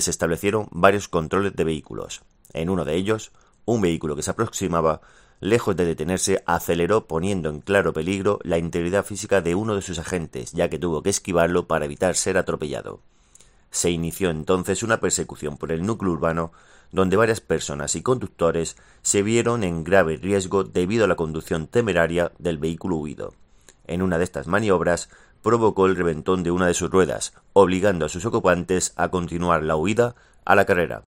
se establecieron varios controles de vehículos. En uno de ellos, un vehículo que se aproximaba, lejos de detenerse, aceleró poniendo en claro peligro la integridad física de uno de sus agentes, ya que tuvo que esquivarlo para evitar ser atropellado. Se inició entonces una persecución por el núcleo urbano, donde varias personas y conductores se vieron en grave riesgo debido a la conducción temeraria del vehículo huido. En una de estas maniobras, provocó el reventón de una de sus ruedas, obligando a sus ocupantes a continuar la huida a la carrera.